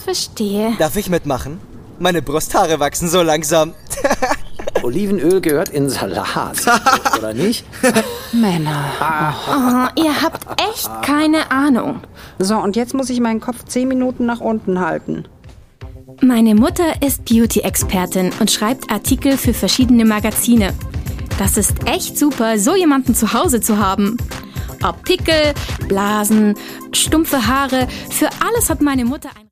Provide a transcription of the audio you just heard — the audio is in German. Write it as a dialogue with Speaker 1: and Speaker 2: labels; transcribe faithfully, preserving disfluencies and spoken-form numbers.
Speaker 1: verstehe.
Speaker 2: Darf ich mitmachen? Meine Brusthaare wachsen so langsam.
Speaker 3: Olivenöl gehört in Salat, oder nicht?
Speaker 4: Männer.
Speaker 1: Oh, ihr habt echt keine Ahnung.
Speaker 4: So, und jetzt muss ich meinen Kopf zehn Minuten nach unten halten.
Speaker 1: Meine Mutter ist Beauty-Expertin und schreibt Artikel für verschiedene Magazine. Das ist echt super, so jemanden zu Hause zu haben. Ob Pickel, Blasen, stumpfe Haare, für alles hat meine Mutter ein...